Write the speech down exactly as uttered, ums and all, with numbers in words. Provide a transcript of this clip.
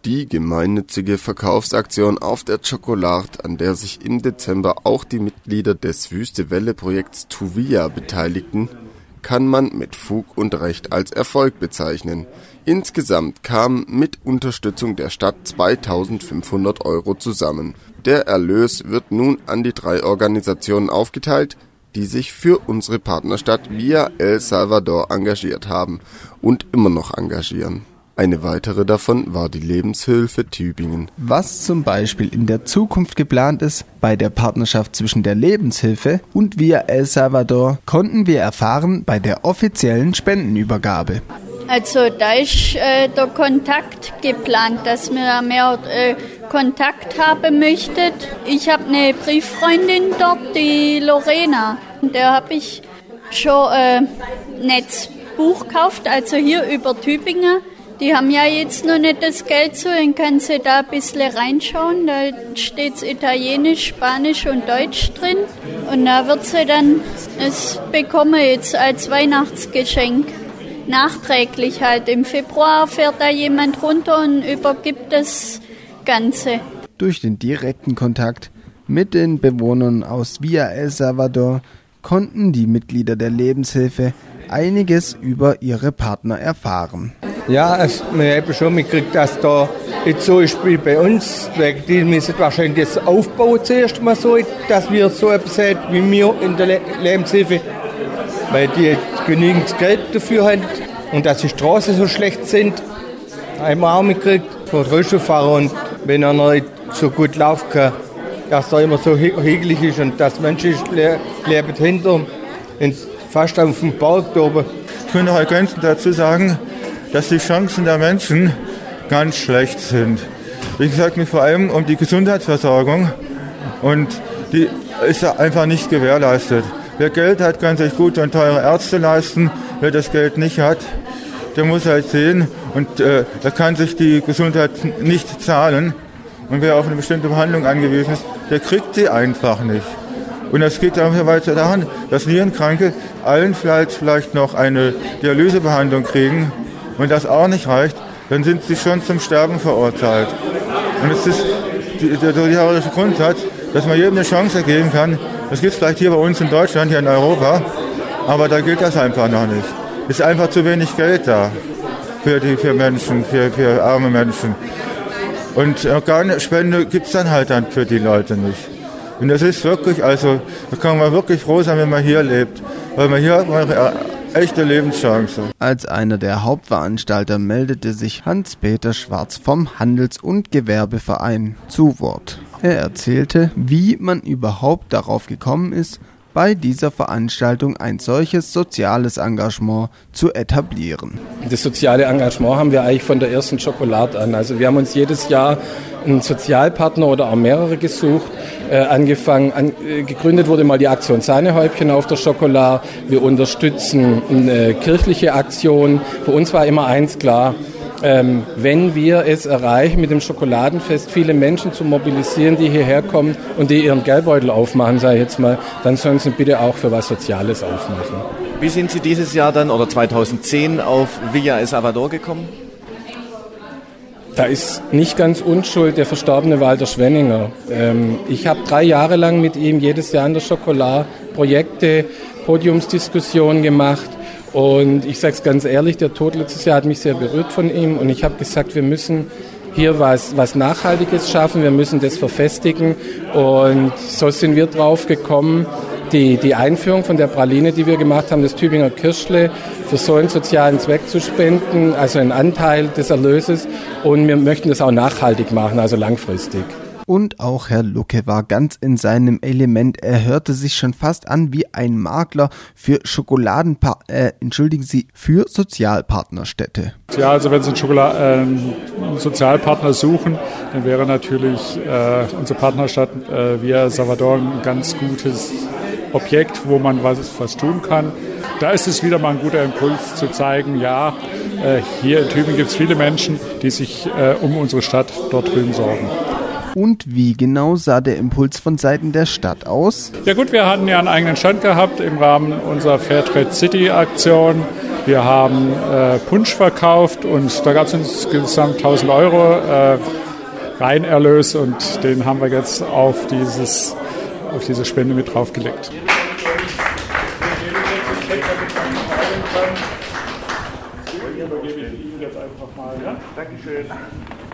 Die gemeinnützige Verkaufsaktion auf der Chocolate, an der sich im Dezember auch die Mitglieder des Wüste-Welle-Projekts Tuvia beteiligten, kann man mit Fug und Recht als Erfolg bezeichnen. Insgesamt kamen mit Unterstützung der Stadt zweitausendfünfhundert Euro zusammen. Der Erlös wird nun an die drei Organisationen aufgeteilt, die sich für unsere Partnerstadt Villa El Salvador engagiert haben und immer noch engagieren. Eine weitere davon war die Lebenshilfe Tübingen. Was zum Beispiel in der Zukunft geplant ist, bei der Partnerschaft zwischen der Lebenshilfe und Villa El Salvador, konnten wir erfahren bei der offiziellen Spendenübergabe. Also da ist äh, der Kontakt geplant, dass wir mehr äh, Kontakt haben möchten. Ich habe eine Brieffreundin dort, die Lorena. Der habe ich schon äh, nettes Buch gekauft, also hier über Tübingen. Die haben ja jetzt noch nicht das Geld so, dann kann sie da ein bisschen reinschauen. Da steht Italienisch, Spanisch und Deutsch drin. Und da wird sie dann es bekommen jetzt als Weihnachtsgeschenk. Nachträglich halt. Im Februar fährt da jemand runter und übergibt das Ganze. Durch den direkten Kontakt mit den Bewohnern aus Villa El Salvador konnten die Mitglieder der Lebenshilfe einiges über ihre Partner erfahren. Ja, es, wir haben schon mitgekriegt, dass da jetzt so ist wie bei uns. Wir müssen wahrscheinlich das aufbauen zuerst mal so, dass wir so etwas haben wie wir in der Le- Lebenshilfe, weil die genügend Geld dafür haben und dass die Straßen so schlecht sind. Haben wir auch mitgekriegt von den Rollstuhlfahrern, und wenn er nicht so gut laufen kann, dass er immer so hügelig ist und dass Menschen le- leben hinter fast auf dem Berg da oben. Ich will noch ergänzend dazu sagen, dass die Chancen der Menschen ganz schlecht sind. Wie gesagt, mir vor allem um die Gesundheitsversorgung, und die ist einfach nicht gewährleistet. Wer Geld hat, kann sich gute und teure Ärzte leisten. Wer das Geld nicht hat, der muss halt sehen, und äh, der kann sich die Gesundheit nicht zahlen. Und wer auf eine bestimmte Behandlung angewiesen ist, der kriegt sie einfach nicht. Und es geht auch weiter daran, dass Nierenkranke allenfalls vielleicht noch eine Dialysebehandlung kriegen. Wenn das auch nicht reicht, dann sind sie schon zum Sterben verurteilt. Und es ist der solidarische Grundsatz, dass man jedem eine Chance geben kann. Das gibt es vielleicht hier bei uns in Deutschland, hier in Europa, aber da gilt das einfach noch nicht. Es ist einfach zu wenig Geld da für die für Menschen, für, für arme Menschen. Und Organspende gibt es dann halt dann für die Leute nicht. Und das ist wirklich, also da kann man wirklich froh sein, wenn man hier lebt, weil man hier eine echte Lebenschance. Als einer der Hauptveranstalter meldete sich Hans-Peter Schwarz vom Handels- und Gewerbeverein zu Wort. Er erzählte, wie man überhaupt darauf gekommen ist, bei dieser Veranstaltung ein solches soziales Engagement zu etablieren. Das soziale Engagement haben wir eigentlich von der ersten Chocolate an. Also wir haben uns jedes Jahr einen Sozialpartner oder auch mehrere gesucht. Äh, angefangen, an, äh, gegründet wurde mal die Aktion Sahnehäubchen auf der Chocolate. Wir unterstützen eine kirchliche Aktion. Für uns war immer eins klar: Ähm, wenn wir es erreichen, mit dem Schokoladenfest viele Menschen zu mobilisieren, die hierher kommen und die ihren Geldbeutel aufmachen, sage ich jetzt mal, dann sollen sie bitte auch für was Soziales aufmachen. Wie sind Sie dieses Jahr dann oder zweitausendzehn auf Villa El Salvador gekommen? Da ist nicht ganz unschuld der verstorbene Walter Schwenninger. Ähm, ich habe drei Jahre lang mit ihm jedes Jahr in der Chocolate Projekte, Podiumsdiskussionen gemacht. Und ich sage es ganz ehrlich, der Tod letztes Jahr hat mich sehr berührt von ihm. Und ich habe gesagt, wir müssen hier was, was Nachhaltiges schaffen, wir müssen das verfestigen. Und so sind wir drauf gekommen, die, die Einführung von der Praline, die wir gemacht haben, das Tübinger Kirschle, für so einen sozialen Zweck zu spenden, also einen Anteil des Erlöses. Und wir möchten das auch nachhaltig machen, also langfristig. Und auch Herr Lucke war ganz in seinem Element. Er hörte sich schon fast an wie ein Makler für Schokoladenpa- äh, entschuldigen Sie, für Sozialpartnerstädte. Ja, also wenn Sie einen, Schokolade, äh, einen Sozialpartner suchen, dann wäre natürlich äh, unsere Partnerstadt äh, Villa Salvador ein ganz gutes Objekt, wo man was, was tun kann. Da ist es wieder mal ein guter Impuls zu zeigen, ja, äh, hier in Tübingen gibt es viele Menschen, die sich äh, um unsere Stadt dort drüben sorgen. Und wie genau sah der Impuls von Seiten der Stadt aus? Ja gut, wir hatten ja einen eigenen Stand gehabt im Rahmen unserer Fairtrade City Aktion. Wir haben äh, Punsch verkauft und da gab es insgesamt tausend Euro äh, Reinerlös und den haben wir jetzt auf, dieses, auf diese Spende mit draufgelegt. Dankeschön.